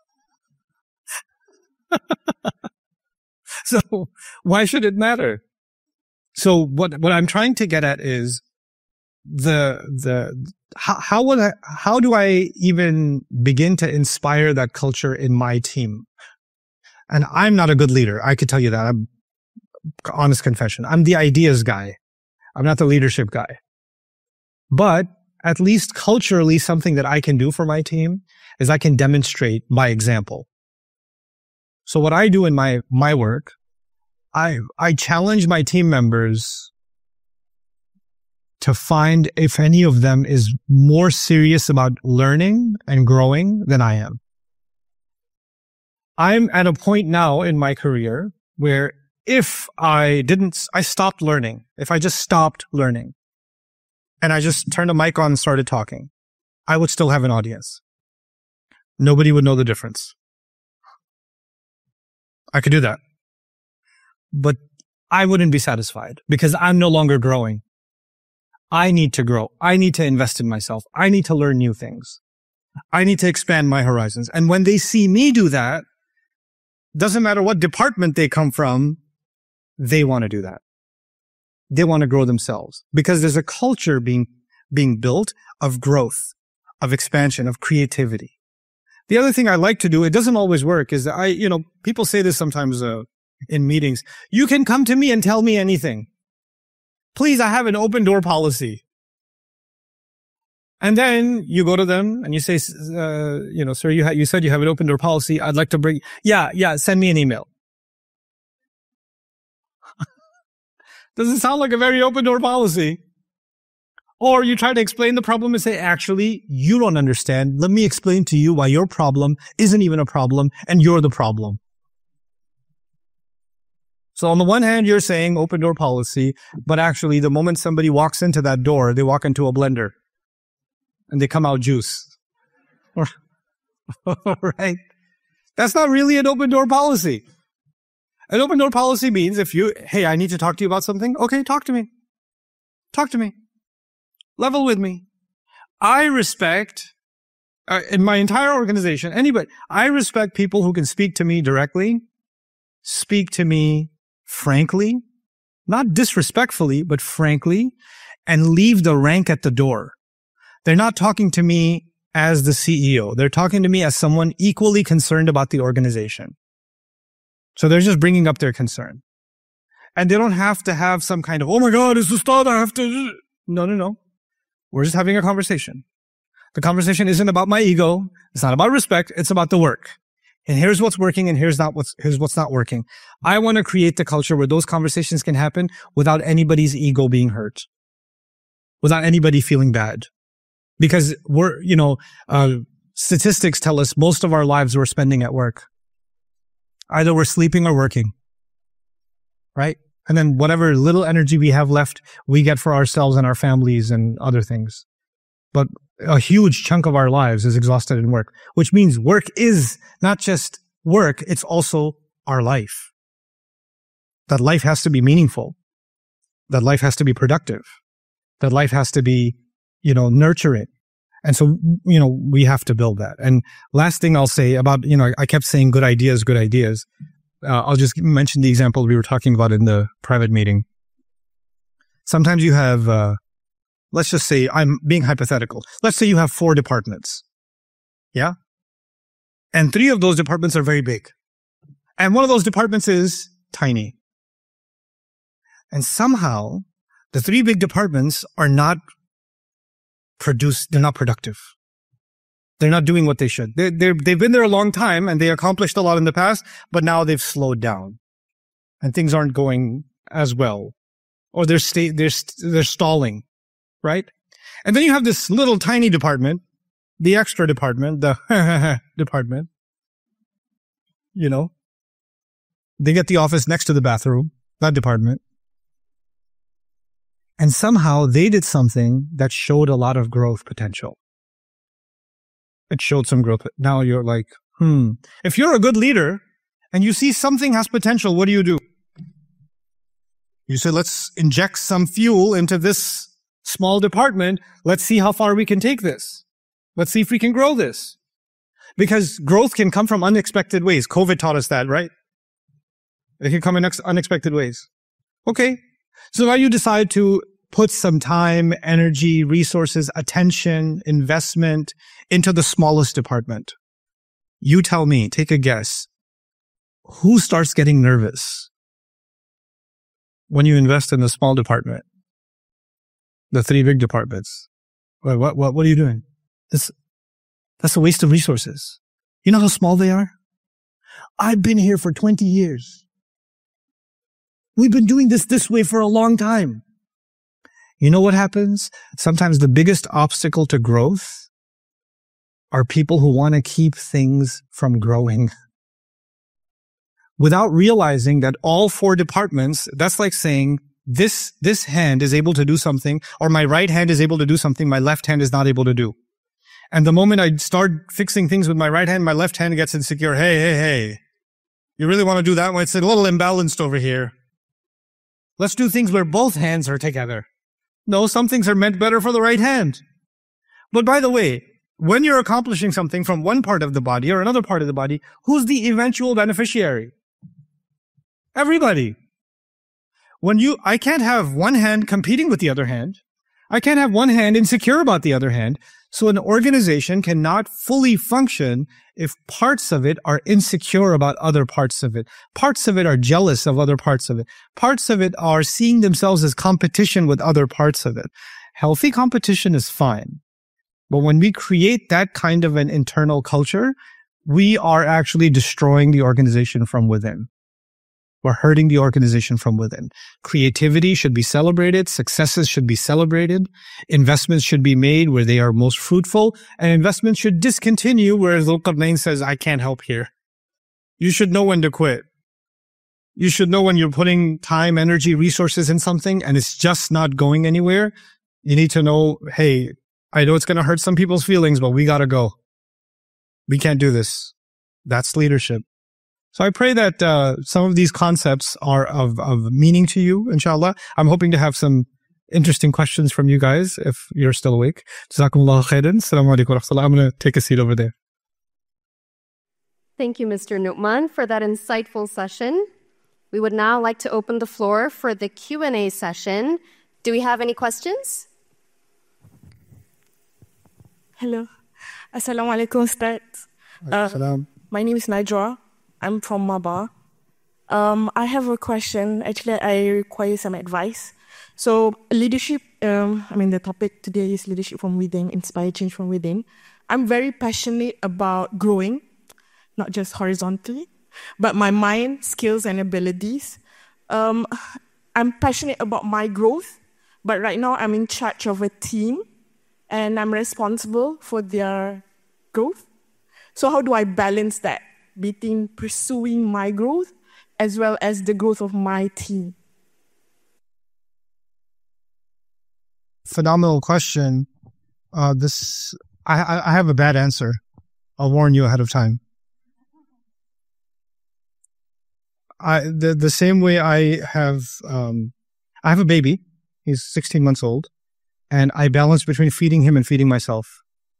So why should it matter? So what, what I'm trying to get at is the, the, how, how would I, how do I even begin to inspire that culture in my team? And I'm not a good leader. I could tell you that. I'm honest confession. I'm the ideas guy. I'm not the leadership guy. But at least culturally, something that I can do for my team is I can demonstrate by example. So what I do in my, my work, I, I challenge my team members to find if any of them is more serious about learning and growing than I am. I'm at a point now in my career where if I didn't, I stopped learning. If I just stopped learning and I just turned a mic on and started talking, I would still have an audience. Nobody would know the difference. I could do that. But I wouldn't be satisfied because I'm no longer growing. I need to grow. I need to invest in myself. I need to learn new things. I need to expand my horizons. And when they see me do that, doesn't matter what department they come from, they want to do that. They want to grow themselves because there's a culture being, being built of growth, of expansion, of creativity. The other thing I like to do, it doesn't always work, is that I, you know, people say this sometimes uh, in meetings. You can come to me and tell me anything. Please, I have an open door policy. And then you go to them and you say, uh, you know, sir, you, ha- you said you have an open door policy. I'd like to bring, yeah, yeah, send me an email. Doesn't sound like a very open door policy. Or you try to explain the problem and say, actually, you don't understand. Let me explain to you why your problem isn't even a problem and you're the problem. So on the one hand, you're saying open door policy, but actually the moment somebody walks into that door, they walk into a blender and they come out juice. Right? That's not really an open door policy. An open door policy means if you, hey, I need to talk to you about something. Okay, talk to me. Talk to me. Level with me. I respect, uh, in my entire organization, anybody, I respect people who can speak to me directly, speak to me frankly, not disrespectfully, but frankly, and leave the rank at the door. They're not talking to me as the C E O. They're talking to me as someone equally concerned about the organization. So they're just bringing up their concern. And they don't have to have some kind of, oh my God, it's the start, I have to. No, no, no. We're just having a conversation. The conversation isn't about my ego. It's not about respect. It's about the work. And here's what's working and here's not what's, here's what's not working. I want to create the culture where those conversations can happen without anybody's ego being hurt, without anybody feeling bad. Because we're, you know, uh, statistics tell us most of our lives we're spending at work. Either we're sleeping or working, right? And then whatever little energy we have left, we get for ourselves and our families and other things. But a huge chunk of our lives is exhausted in work, which means work is not just work, it's also our life. That life has to be meaningful. That life has to be productive. That life has to be, you know, nurturing. And so, you know, we have to build that. And last thing I'll say about, you know, I kept saying good ideas, good ideas. Uh, I'll just mention the example we were talking about in the private meeting. Sometimes you have, uh, let's just say, I'm being hypothetical. Let's say you have four departments. Yeah? And three of those departments are very big. And one of those departments is tiny. And somehow, the three big departments are not produced, they're not productive. They're not doing what they should. They're, they're, they've been there a long time and they accomplished a lot in the past, but now they've slowed down and things aren't going as well. Or they're, sta- they're, st- they're stalling, right? And then you have this little tiny department, the extra department, the department, you know, they get the office next to the bathroom, that department. And somehow they did something that showed a lot of growth potential. It showed some growth. Now you're like, hmm. If you're a good leader and you see something has potential, what do you do? You say, let's inject some fuel into this small department. Let's see how far we can take this. Let's see if we can grow this. Because growth can come from unexpected ways. COVID taught us that, right? It can come in ex- unexpected ways. Okay. So now you decide to put some time, energy, resources, attention, investment into the smallest department. You tell me, take a guess. Who starts getting nervous when you invest in the small department? The three big departments. What, what, what, what are you doing? This, that's a waste of resources. You know how small they are? I've been here for twenty years. We've been doing this this way for a long time. You know what happens? Sometimes the biggest obstacle to growth are people who want to keep things from growing without realizing that all four departments, that's like saying this, this hand is able to do something, or my right hand is able to do something my left hand is not able to do. And the moment I start fixing things with my right hand, my left hand gets insecure. Hey, hey, hey, you really want to do that one? It's a little imbalanced over here. Let's do things where both hands are together. No, some things are meant better for the right hand. But by the way, when you're accomplishing something from one part of the body or another part of the body, who's the eventual beneficiary? Everybody. When you, I can't have one hand competing with the other hand. I can't have one hand insecure about the other hand. So an organization cannot fully function if parts of it are insecure about other parts of it. Parts of it are jealous of other parts of it. Parts of it are seeing themselves as competition with other parts of it. Healthy competition is fine. But when we create that kind of an internal culture, we are actually destroying the organization from within. We're hurting the organization from within. Creativity should be celebrated. Successes should be celebrated. Investments should be made where they are most fruitful. And investments should discontinue where Dhul-Qarnayn says, I can't help here. You should know when to quit. You should know when you're putting time, energy, resources in something and it's just not going anywhere. You need to know, hey, I know it's going to hurt some people's feelings, but we got to go. We can't do this. That's leadership. So I pray that uh, some of these concepts are of, of meaning to you, inshallah. I'm hoping to have some interesting questions from you guys if you're still awake. Jazakumullah khairan. Assalamu alaikum wa rahmatullah. I'm going to take a seat over there. Thank you, Mister Nu'man, for that insightful session. We would now like to open the floor for the Q and A session. Do we have any questions? Hello. Assalamu alaikum, Ustad. Uh, my name is Najwa. I'm from Maba. Um, I have a question. Actually, I require some advice. So leadership, um, I mean, the topic today is leadership from within, inspire change from within. I'm very passionate about growing, not just horizontally, but my mind, skills, and abilities. Um, I'm passionate about my growth, but right now I'm in charge of a team, and I'm responsible for their growth. So how do I balance that between pursuing my growth as well as the growth of my team? Phenomenal question. Uh, this I, I have a bad answer. I'll warn you ahead of time. I the the same way I have um, I have a baby. He's sixteen months old, and I balance between feeding him and feeding myself.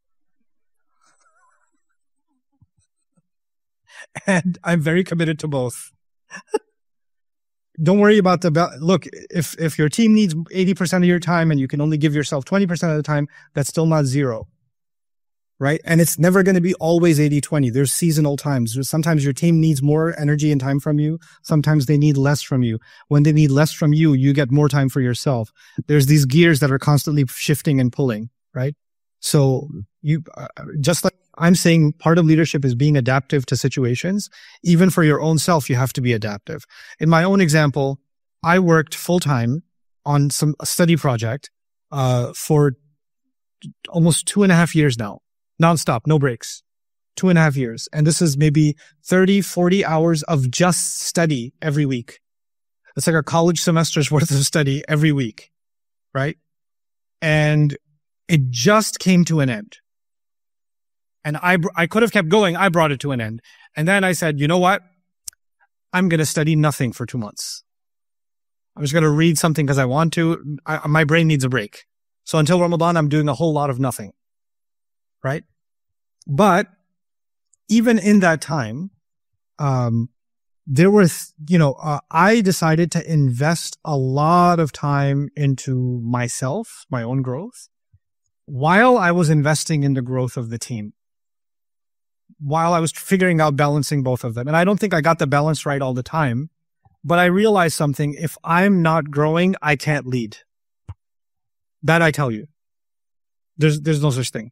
And I'm very committed to both. Don't worry about the, ba- look, if, if your team needs eighty percent of your time and you can only give yourself twenty percent of the time, that's still not zero, right? And it's never going to be always eighty twenty. There's seasonal times. Sometimes your team needs more energy and time from you. Sometimes they need less from you. When they need less from you, you get more time for yourself. There's these gears that are constantly shifting and pulling, right? So you, uh, just like I'm saying, part of leadership is being adaptive to situations. Even for your own self, you have to be adaptive. In my own example, I worked full time on some a study project uh, for almost two and a half years now, nonstop, no breaks, two and a half years. And this is maybe thirty, forty hours of just study every week. It's like a college semester's worth of study every week, right? And it just came to an end. And I, I could have kept going. I brought it to an end. And then I said, you know what? I'm going to study nothing for two months. I'm just going to read something because I want to. I, my brain needs a break. So until Ramadan, I'm doing a whole lot of nothing. Right? But even in that time, um, there were, you know, uh, I decided to invest a lot of time into myself, my own growth, while I was investing in the growth of the team, while I was figuring out balancing both of them. And I don't think I got the balance right all the time, but I realized something. If I'm not growing, I can't lead. That I tell you. There's there's no such thing.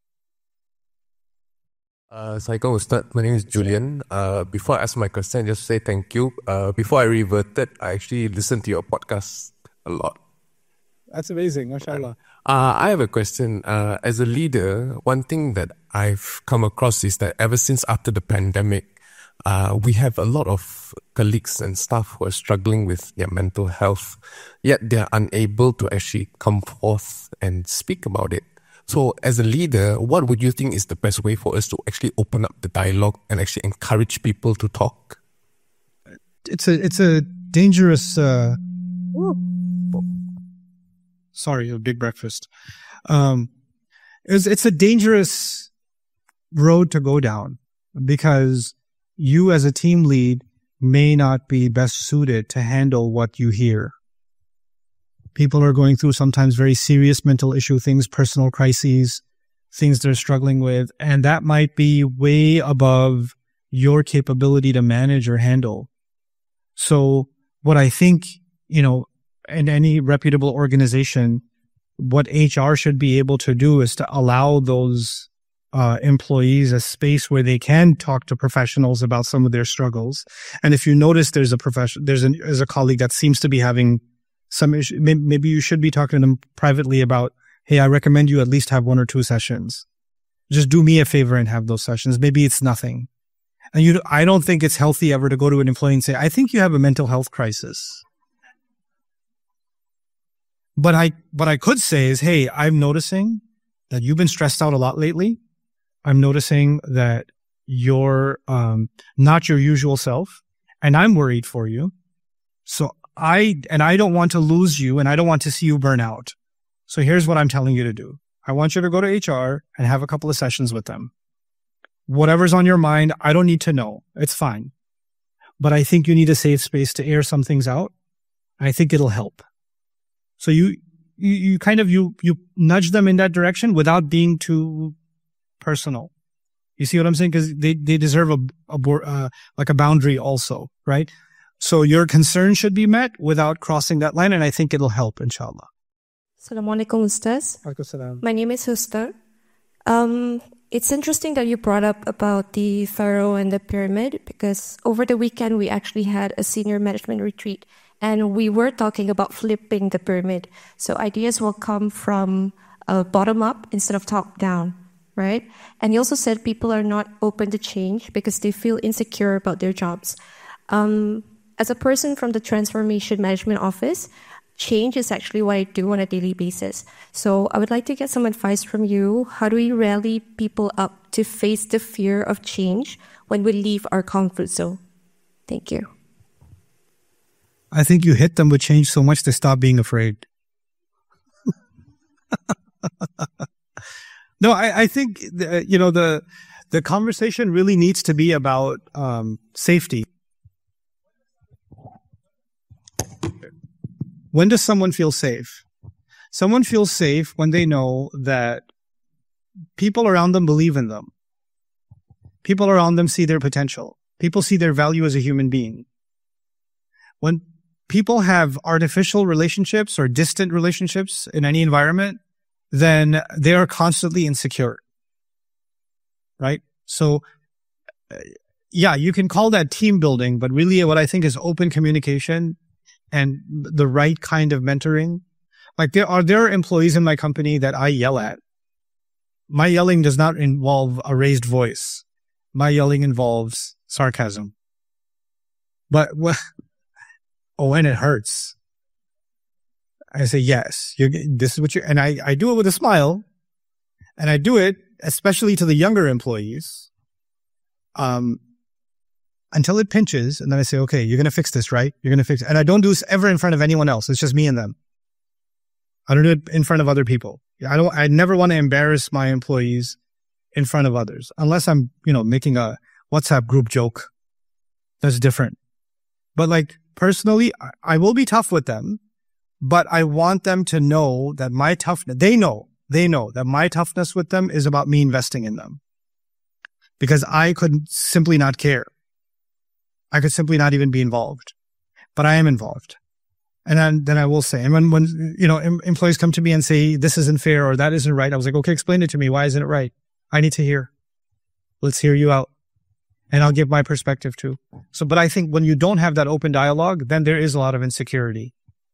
Uh, Assalamualaikum Ustad, my name is Julian. Uh, before I ask my question, just say thank you. Uh, before I reverted, I actually listened to your podcast a lot. That's amazing, mashallah. Uh, I have a question. Uh, as a leader, one thing that I've come across is that ever since after the pandemic, uh, we have a lot of colleagues and staff who are struggling with their mental health, yet they're unable to actually come forth and speak about it. So as a leader, what would you think is the best way for us to actually open up the dialogue and actually encourage people to talk? It's a, it's a dangerous, uh, sorry, a big breakfast. Um, it's, it's a dangerous road to go down because you as a team lead may not be best suited to handle what you hear. People are going through sometimes very serious mental issue things, personal crises, things they're struggling with, and that might be way above your capability to manage or handle. So what I think, you know, in any reputable organization, what H R should be able to do is to allow those uh, employees a space where they can talk to professionals about some of their struggles. And if you notice there's a profession, there's, an, there's a colleague that seems to be having some issue, maybe you should be talking to them privately about, hey, I recommend you at least have one or two sessions. Just do me a favor and have those sessions. Maybe it's nothing. And you, I don't think it's healthy ever to go to an employee and say, I think you have a mental health crisis. But I, what I could say is, hey, I'm noticing that you've been stressed out a lot lately. I'm noticing that you're um, not your usual self, and I'm worried for you. So I, and I don't want to lose you, and I don't want to see you burn out. So here's what I'm telling you to do. I want you to go to H R and have a couple of sessions with them. Whatever's on your mind, I don't need to know. It's fine. But I think you need a safe space to air some things out. I think it'll help. So you, you, you kind of, you, you nudge them in that direction without being too personal. You see what I'm saying? Because they, they deserve a, a uh, like a boundary also, right? So your concern should be met without crossing that line, and I think it'll help, inshallah. Assalamu alaikum, Ustaz. My name is Huster. Um, it's interesting that you brought up about the pharaoh and the pyramid, because over the weekend we actually had a senior management retreat, and we were talking about flipping the pyramid. So ideas will come from uh, bottom up instead of top down, right? And you also said people are not open to change because they feel insecure about their jobs. Um, as a person from the Transformation Management Office, change is actually what I do on a daily basis. So I would like to get some advice from you. How do we rally people up to face the fear of change when we leave our comfort zone? Thank you. I think you hit them with change so much they stop being afraid. No, I, I think, the, you know, the the conversation really needs to be about um, safety. When does someone feel safe? Someone feels safe when they know that people around them believe in them. People around them see their potential. People see their value as a human being. When people have artificial relationships or distant relationships in any environment, then they are constantly insecure. Right? So, yeah, you can call that team building, but really what I think is open communication and the right kind of mentoring. Like there are, there are employees in my company that I yell at. My yelling does not involve a raised voice. My yelling involves sarcasm. But, well, oh, and it hurts. I say, yes, you're, this is what you, and I, I do it with a smile, and I do it especially to the younger employees, um, until it pinches, and then I say, okay, you're going to fix this, right? You're going to fix it. And I don't do this ever in front of anyone else. It's just me and them. I don't do it in front of other people. I don't, I never want to embarrass my employees in front of others, unless I'm, you know, making a WhatsApp group joke. That's different. But like personally, I, I will be tough with them, but I want them to know that my toughness, they know, they know that my toughness with them is about me investing in them, because I could simply not care. I could simply not even be involved, but I am involved. And then, then I will say, and when, when, you know, em- employees come to me and say, this isn't fair or that isn't right, I was like, okay, explain it to me. Why isn't it right? I need to hear. Let's hear you out. And I'll give my perspective too. So, but I think when you don't have that open dialogue, then there is a lot of insecurity.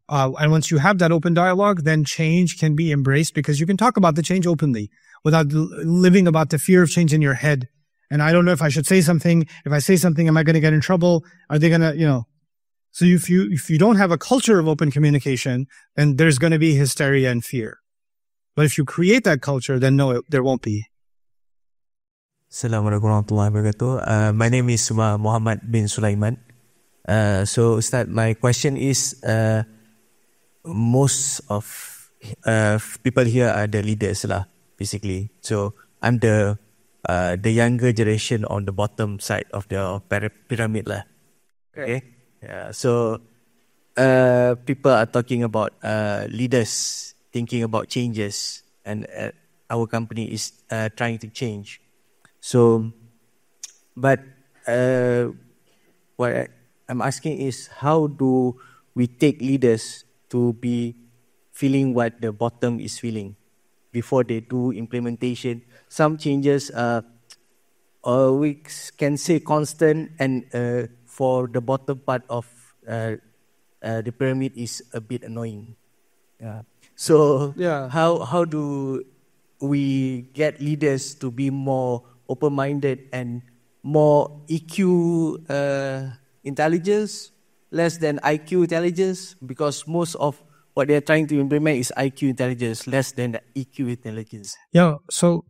Uh, and once you have that open dialogue, then change can be embraced because you can talk about the change openly without l- living about the fear of change in your head. And I don't know if I should say something. If I say something, am I going to get in trouble? Are they going to, you know? So if you if you don't have a culture of open communication, then there's going to be hysteria and fear. But if you create that culture, then no, it, there won't be. Assalamualaikum warahmatullahi wabarakatuh. Uh, my name is Suma Muhammad bin Sulaiman. Uh, so, Ustaz, my question is, uh, most of uh, people here are the leaders lah, basically. So, I'm the uh, the younger generation on the bottom side of the pyramid lah. Okay. Yeah. So, uh, people are talking about uh, leaders thinking about changes, and uh, our company is uh, trying to change. So, but uh, what I, I'm asking is, how do we take leaders to be feeling what the bottom is feeling before they do implementation? Some changes, uh, uh, we can say constant, and uh, for the bottom part of uh, uh, the pyramid is a bit annoying. Yeah. So, Yeah. how how do we get leaders to be more open-minded and more E Q uh, intelligence, less than I Q intelligence? Because most of what they're trying to implement is I Q intelligence, less than E Q intelligence. Yeah. So,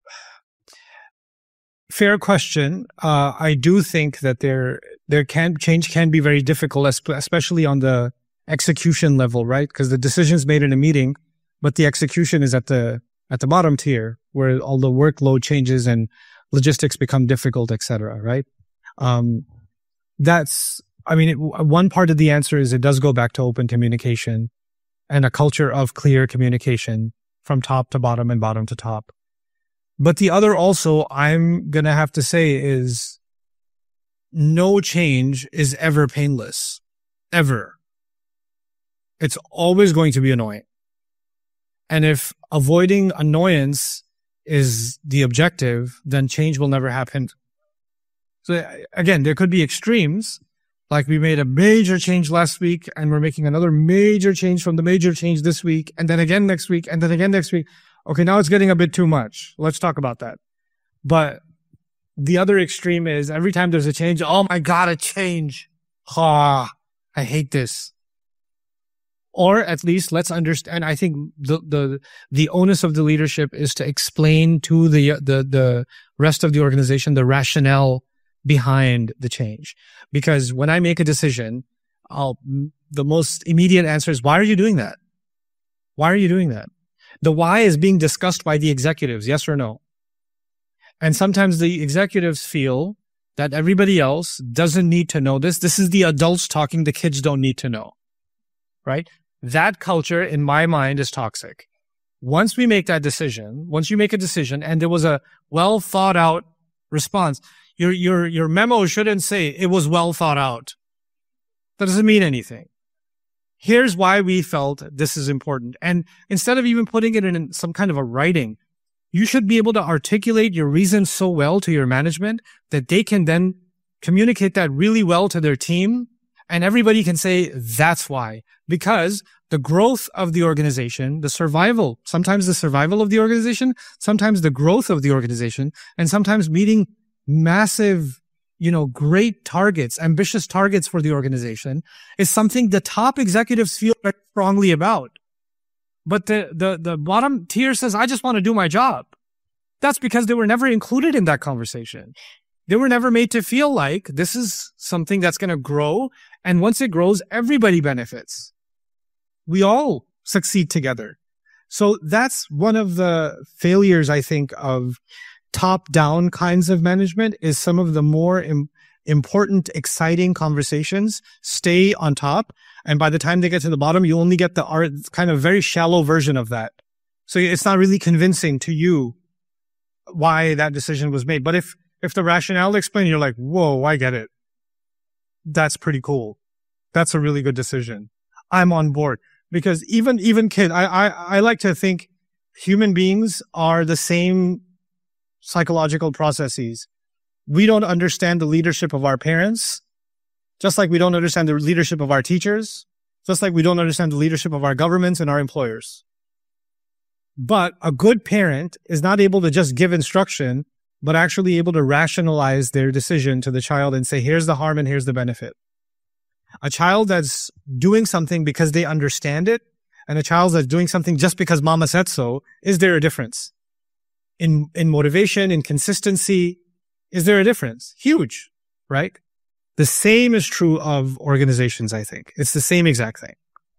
fair question. Uh, I do think that there there can change can be very difficult, especially on the execution level, right? Because the decision's made in a meeting, but the execution is at the at the bottom tier, where all the workload changes and logistics become difficult, et cetera. Right? Um, that's. I mean, it, one part of the answer is it does go back to open communication and a culture of clear communication from top to bottom and bottom to top. But the other also, I'm going to have to say, is no change is ever painless. Ever. It's always going to be annoying. And if avoiding annoyance is the objective, then change will never happen. So again, there could be extremes. Like we made a major change last week and we're making another major change from the major change this week, and then again next week, and then again next week. Okay, now it's getting a bit too much. Let's talk about that. But the other extreme is every time there's a change, oh my God, a change. Ah, I hate this. Or at least let's understand. I think the, the, the onus of the leadership is to explain to the, the, the rest of the organization the rationale behind the change. Because when I make a decision, I'll, the most immediate answer is, why are you doing that? Why are you doing that? The why is being discussed by the executives, yes or no? And sometimes the executives feel that everybody else doesn't need to know this. This is the adults talking, the kids don't need to know, right? That culture, in my mind, is toxic. Once we make that decision, once you make a decision and there was a well thought out response, your, your, your memo shouldn't say it was well thought out. That doesn't mean anything. Here's why we felt this is important. And instead of even putting it in some kind of a writing, you should be able to articulate your reasons so well to your management that they can then communicate that really well to their team. And everybody can say, that's why. Because the growth of the organization, the survival, sometimes the survival of the organization, sometimes the growth of the organization, and sometimes meeting massive, you know, great targets, ambitious targets for the organization is something the top executives feel very strongly about. But the, the, the bottom tier says, I just want to do my job. That's because they were never included in that conversation. They were never made to feel like this is something that's going to grow. And once it grows, everybody benefits. We all succeed together. So that's one of the failures, I think, of top-down kinds of management, is some of the more im- important, exciting conversations stay on top. And by the time they get to the bottom, you only get the art, kind of very shallow version of that. So it's not really convincing to you why that decision was made. But if, if the rationale explained, you're like, whoa, I get it. That's pretty cool. That's a really good decision. I'm on board. Because even, even kid, I, I, I like to think human beings are the same psychological processes. We don't understand the leadership of our parents, just like we don't understand the leadership of our teachers, Just like we don't understand the leadership of our governments and our employers. But a good parent is not able to just give instruction, but actually able to rationalize their decision to the child and say, here's the harm and here's the benefit. A child that's doing something because they understand it, and a child that's doing something just because mama said so, is there a difference? In, in motivation, in consistency, is there a difference? Huge, right? The same is true of organizations, I think. It's the same exact thing.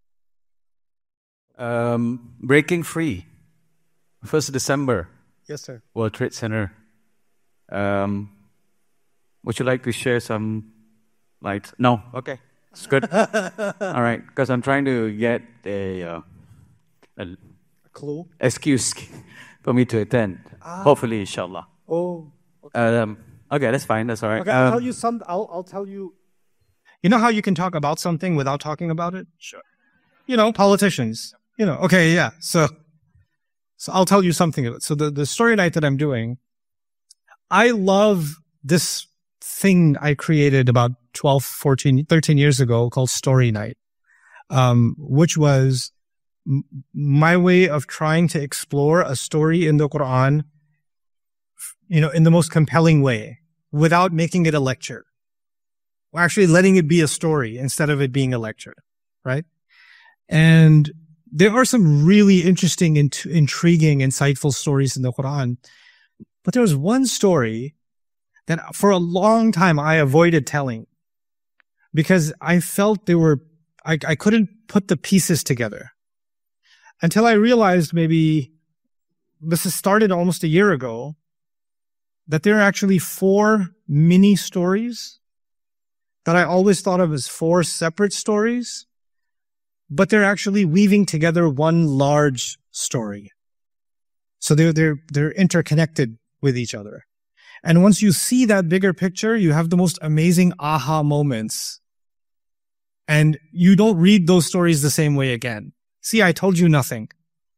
Um, breaking free. First of December. Yes, sir. World Trade Center. Um, would you like to share some light? No? Okay. It's good. All right. Because I'm trying to get a, uh, a, a clue excuse for me to attend. Ah. Hopefully, inshallah. Oh. Okay. Um, okay, that's fine. That's all right. Okay, I'll um, tell you some. I'll, I'll tell you. You know how you can talk about something without talking about it? Sure. You know, politicians. You know. Okay. Yeah. So. So I'll tell you something. So the, the story night that I'm doing, I love this thing I created about twelve, fourteen, thirteen years ago called Story Night, um, which was m- my way of trying to explore a story in the Quran, you know, in the most compelling way without making it a lecture. We're actually letting it be a story instead of it being a lecture, right? And there are some really interesting, int- intriguing, insightful stories in the Quran. But there was one story that for a long time I avoided telling because I felt they were, I, I couldn't put the pieces together until I realized maybe this has started almost a year ago that there are actually four mini stories that I always thought of as four separate stories. But they're actually weaving together one large story. So they're, they're, they're interconnected with each other. And once you see that bigger picture, you have the most amazing aha moments. And you don't read those stories the same way again. See, I told you nothing.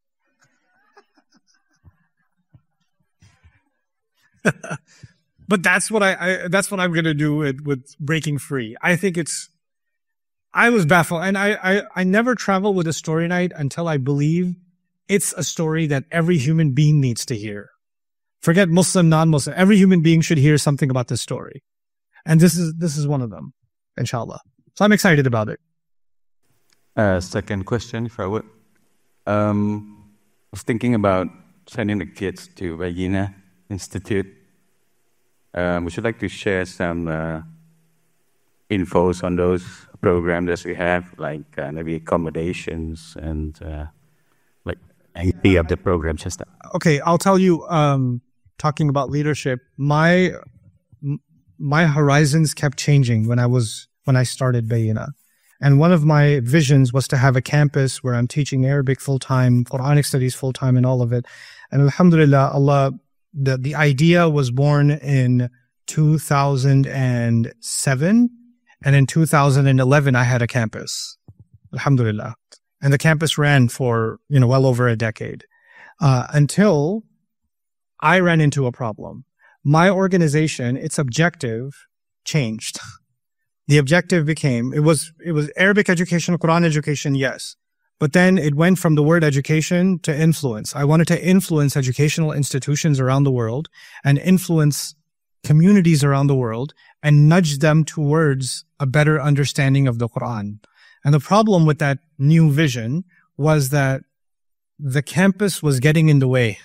But that's what I, I that's what I'm going to do with, with Breaking Free. I think it's, I was baffled, and I, I, I never travel with a story night until I believe it's a story that every human being needs to hear. Forget Muslim, non-Muslim. Every human being should hear something about this story. And this is this is one of them, inshallah. So I'm excited about it. Uh, second question, if I would. Um, I was thinking about sending the kids to Bayina Institute. Um, would you like to share some uh, infos on those programs that we have, like uh, maybe accommodations and uh, like any of the programs? Just that. Okay, I'll tell you. Um, talking about leadership, my my horizons kept changing when I was when I started Bayina, and one of my visions was to have a campus where I'm teaching Arabic full time, Quranic studies full time, and all of it. And alhamdulillah, Allah, the the idea was born in two thousand seven. And in two thousand eleven, I had a campus, alhamdulillah. And the campus ran for, you know, well over a decade, uh, until I ran into a problem. My organization, its objective changed. The objective became, it was, it was Arabic education, Quran education, yes. But then it went from the word education to influence. I wanted to influence educational institutions around the world and influence communities around the world and nudge them towards a better understanding of the Quran. And the problem with that new vision was that the campus was getting in the way.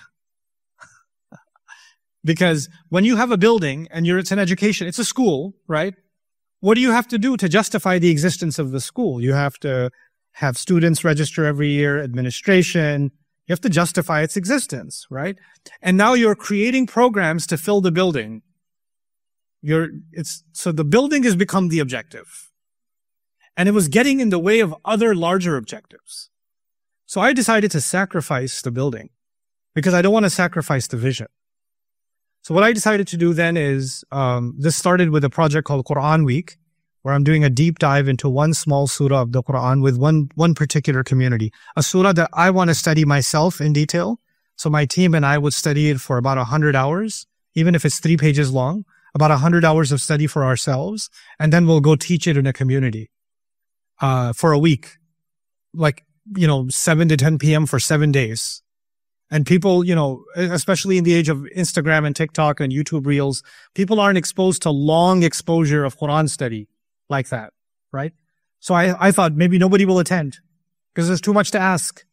Because when you have a building and you're, it's an education, it's a school, right? What do you have to do to justify the existence of the school? You have to have students register every year, administration. You have to justify its existence, right? And now you're creating programs to fill the building. You're, it's, so the building has become the objective. And it was getting in the way of other larger objectives. So I decided to sacrifice the building because I don't want to sacrifice the vision. So what I decided to do then is, um, this started with a project called Quran Week, where I'm doing a deep dive into one small surah of the Quran with one, one particular community, a surah that I want to study myself in detail. So my team and I would study it for about a hundred hours, even if it's three pages long, about a hundred hours of study for ourselves. And then we'll go teach it in a community, uh, for a week. like, you know, seven to ten p.m. for seven days. And people, you know, especially in the age of Instagram and TikTok and YouTube Reels, people aren't exposed to long exposure of Quran study like that, right? So I, I thought maybe nobody will attend because there's too much to ask.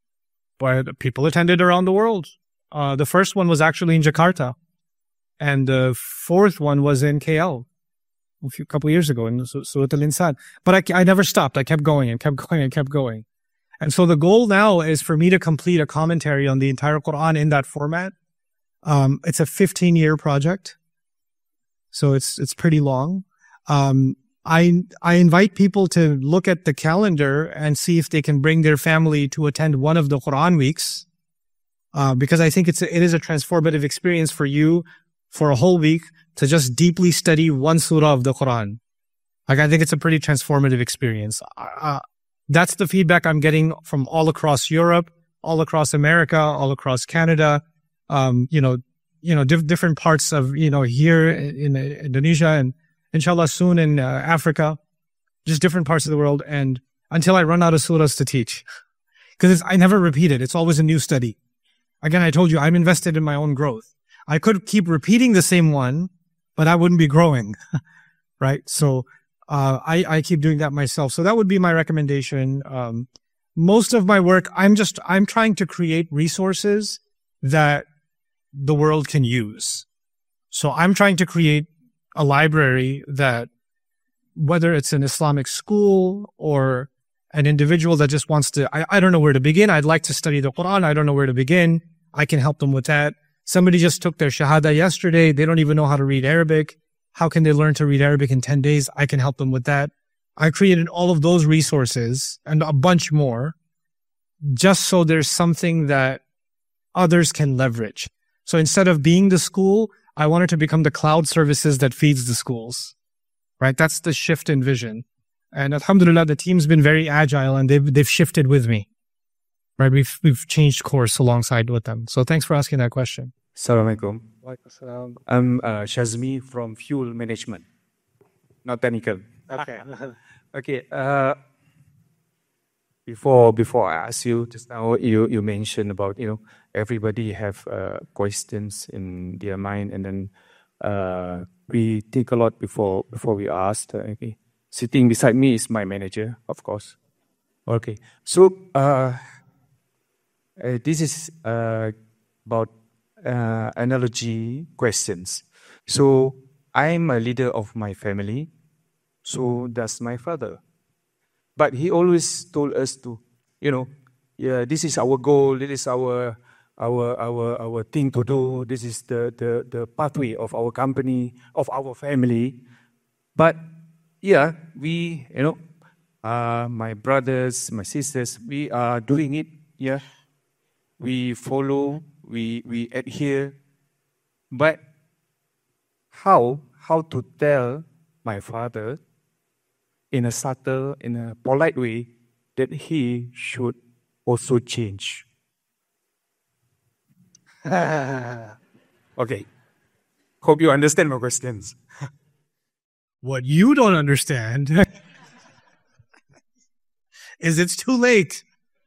But people attended around the world. Uh, the first one was actually in Jakarta. And the fourth one was in K L a few couple of years ago in Surat Al-Insan. But I, I never stopped. I kept going and kept going and kept going. And so the goal now is for me to complete a commentary on the entire Quran in that format. Um, it's a fifteen-year project. So it's it's pretty long. Um, I I invite people to look at the calendar and see if they can bring their family to attend one of the Quran weeks. Uh, because I think it's a, it is a transformative experience for you for a whole week to just deeply study one surah of the Quran. Like, I think it's a pretty transformative experience. Uh, that's the feedback I'm getting from all across Europe, all across America, all across Canada, um, you know, you know, diff- different parts of, you know, here in, in Indonesia and inshallah soon in uh, Africa, just different parts of the world. And until I run out of surahs to teach, because I never repeat it. It's always a new study. Again, I told you, I'm invested in my own growth. I could keep repeating the same one, but I wouldn't be growing, right? So uh, I, I keep doing that myself. So that would be my recommendation. Um, most of my work, I'm just, I'm trying to create resources that the world can use. So I'm trying to create a library that, whether it's an Islamic school or an individual that just wants to, I, I don't know where to begin. I'd like to study the Quran. I don't know where to begin. I can help them with that. Somebody just took their Shahada yesterday. They don't even know how to read Arabic. How can they learn to read Arabic in ten days? I can help them with that. I created all of those resources and a bunch more just so there's something that others can leverage. So instead of being the school, I wanted to become the cloud services that feeds the schools, right? That's the shift in vision. And alhamdulillah, the team's been very agile and they've, they've shifted with me, right? We've, we've changed course alongside with them. So thanks for asking that question. Assalamualaikum. I'm uh, Shazmi from Fuel Management, not technical. Okay. okay. Uh, before before I ask you, just now you, you mentioned about, you know, everybody have uh, questions in their mind, and then uh, we think a lot before before we ask. Okay. Sitting beside me is my manager, of course. Okay. So uh, uh, this is uh, about uh, analogy questions. So I'm a leader of my family. So does my father. But he always told us to, you know, yeah, this is our goal. This is our our our our thing to do. This is the the the pathway of our company, of our family. But yeah, we, you know, uh, my brothers, my sisters, we are doing it. Yeah, we follow, we we adhere. But how how to tell my father in a subtle, in a polite way, that he should also change? Okay. Hope you understand my questions. What you don't understand is it's too late.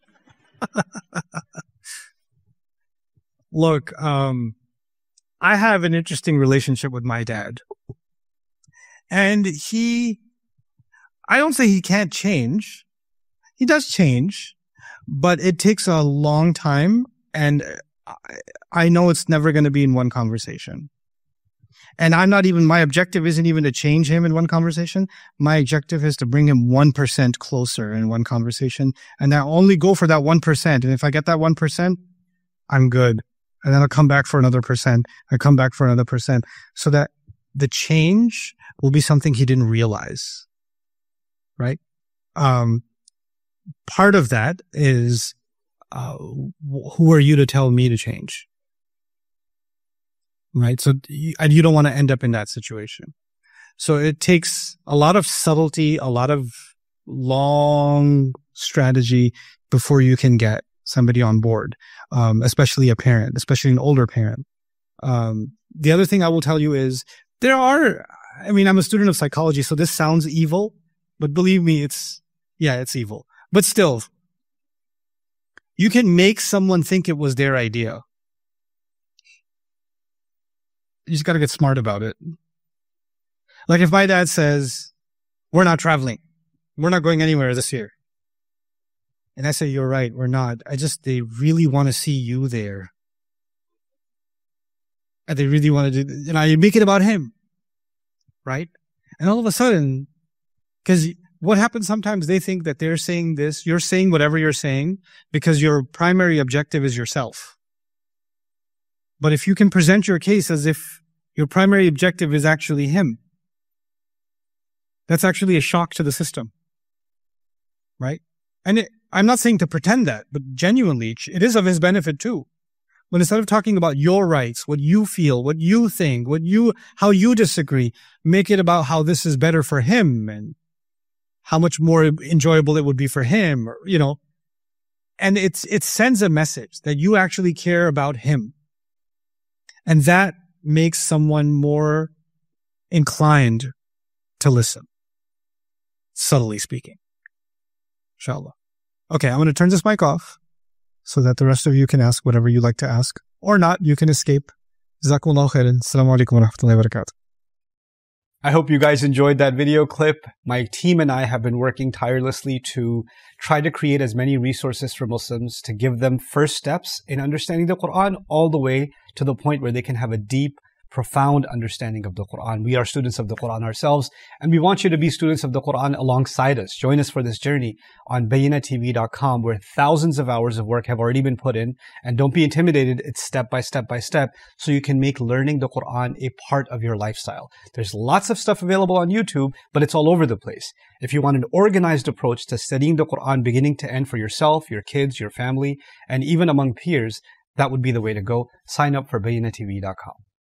Look, um, I have an interesting relationship with my dad. And he, I don't say he can't change. He does change, but it takes a long time. And I know it's never going to be in one conversation. And I'm not even, my objective isn't even to change him in one conversation. My objective is to bring him one percent closer in one conversation. And I only go for that one percent. And if I get that one percent, I'm good. And then I'll come back for another percent. I'll come back for another percent. So that the change will be something he didn't realize. Right? Um, part of that is, uh, who are you to tell me to change? Right? So, and you don't want to end up in that situation. So it takes a lot of subtlety, a lot of long strategy before you can get somebody on board, um, especially a parent, especially an older parent. Um, the other thing I will tell you is there are, I mean, I'm a student of psychology, so this sounds evil, but believe me, it's, yeah, it's evil. But still, You can make someone think it was their idea. You just got to get smart about it. Like if my dad says, we're not traveling, we're not going anywhere this year. And I say, you're right, we're not. I just, they really want to see you there. And they really want to do, you know, you make it about him. Right? And all of a sudden, because what happens sometimes, they think that they're saying this, you're saying whatever you're saying because your primary objective is yourself. But if you can present your case as if your primary objective is actually him, that's actually a shock to the system. Right? And it, I'm not saying to pretend that, but genuinely, it is of his benefit too. But instead of talking about your rights, what you feel, what you think, what you, how you disagree, make it about how this is better for him and how much more enjoyable it would be for him, or, you know. And it's, it sends a message that you actually care about him. And that makes someone more inclined to listen, subtly speaking. Inshallah. Okay, I'm going to turn this mic off so that the rest of you can ask whatever you like to ask. Or not, you can escape. Jazakumullahu khairan. Assalamu alaikum wa rahmatullahi wa barakatuh. I hope you guys enjoyed that video clip. My team and I have been working tirelessly to try to create as many resources for Muslims to give them first steps in understanding the Quran all the way to the point where they can have a deep, profound understanding of the Quran. We are students of the Quran ourselves, and we want you to be students of the Quran alongside us. Join us for this journey on bayina T V dot com, where thousands of hours of work have already been put in. And don't be intimidated, it's step by step by step, so you can make learning the Quran a part of your lifestyle. There's lots of stuff available on YouTube, but it's all over the place. If you want an organized approach to studying the Quran beginning to end for yourself, your kids, your family, and even among peers, that would be the way to go. Sign up for bayina T V dot com.